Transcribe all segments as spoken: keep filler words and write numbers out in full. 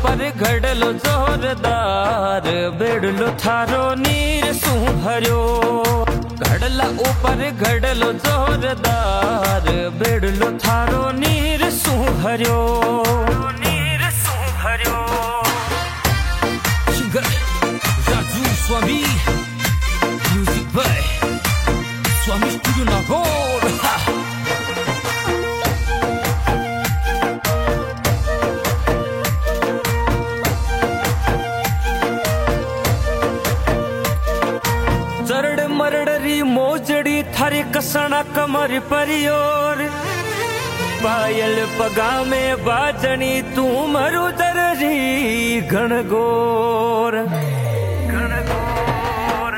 ऊपर घड़लो जोरदार बेड़लो थारो नीर सू भर्यो। घड़ला ऊपर घड़लो जोरदार बेड़लो थारो नीर सू भर्यो। नीर सू भर्यो। Singer Raju Swami, music by Swami studio Nagaur. चरड़ मरड़री मोजड़ी थारी कसना कमर परियोर। पायल पगा में बाजनी तू मरु दररी घनघोर। घनघोर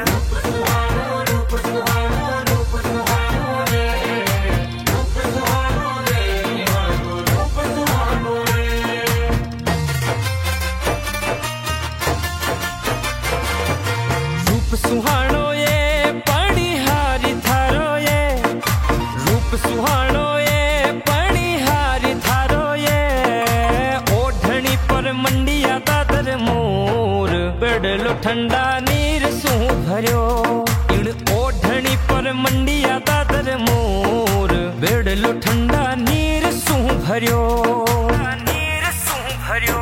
रूप सुहानो सुहानो ये पणिहारी थारो ये। ओढ़नी पर मंडिया दादर मोर बेड़लो ठंडा नीर सू भर्यो। इन ओढ़नी पर मंडिया दादर मोर बेड़लो ठंडा नीर सू भर्यो। नीर सू भर्यो।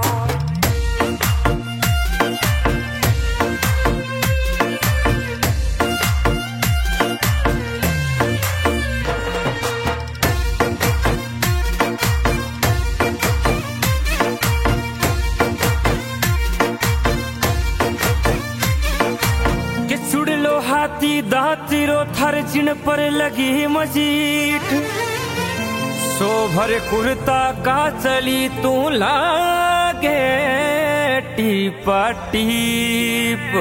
हाथी दातिरो थार चिन पर लगी मजीठ। सो भर कुर्ता का चली तू लागे टीपा टीप।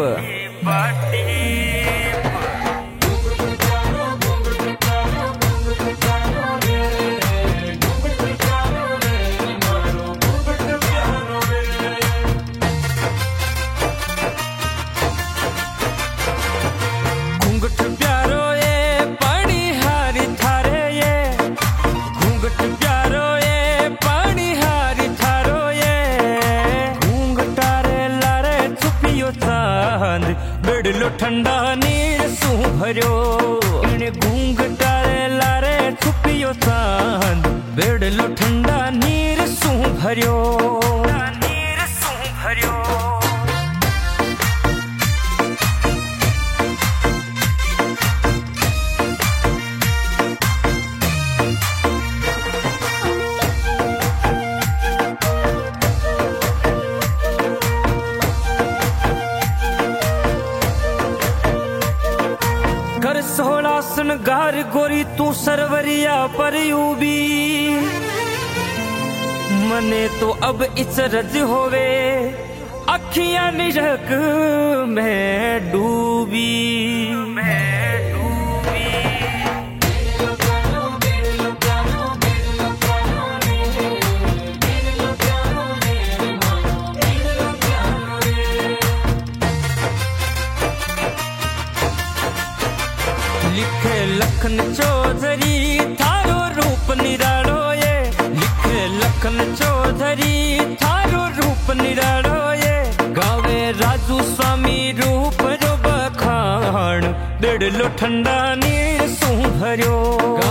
बेड़लो ठंडा नीर सू भर्यो। इन घूंघटा लारे छुपियो चांद बेड़लो ठंडा नीर सू भर्यो। नीर सू भर्यो। कर सोला सनगार गोरी तू सरवरिया पर यूबी। मने तो अब इचरज होवे अखियां निरक में डूबी। लिखे लखन चौधरी थारो रूप निरालो ये। लिखे लखन चौधरी थारो रूप निरालो ये। गावे राजू स्वामी रूप जो बखान बेड़लो ठंडा नीर सू भर्यो।